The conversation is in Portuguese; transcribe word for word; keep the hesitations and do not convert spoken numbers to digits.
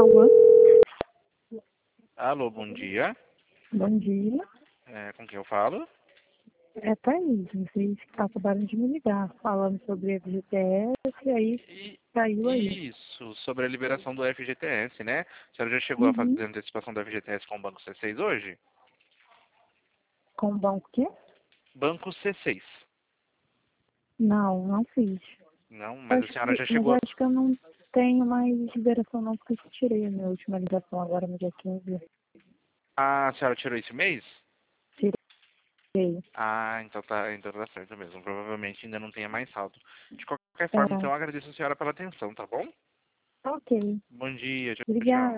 Alô? Alô, bom dia. Bom dia. É, com quem eu falo? É Thaís, vocês acabaram de me ligar falando sobre F G T S e aí E, caiu aí. isso, sobre a liberação do F G T S, né? A senhora já chegou a Uhum. fazer a antecipação do F G T S com o Banco C seis hoje? Com o banco quê? Banco C seis. Não, não fiz. Não, mas a Acho senhora que, já mas eu chegou a... acho que eu não tenho mais liberação não, porque eu tirei a minha última ligação agora no dia quinze. Ah, a senhora tirou esse mês? Tirei. Ah, então tá, então tá certo mesmo. Provavelmente ainda não tenha mais saldo. De qualquer forma, então, É, eu agradeço a senhora pela atenção, tá bom? ok. Bom dia, tchau, Obrigada. tchau.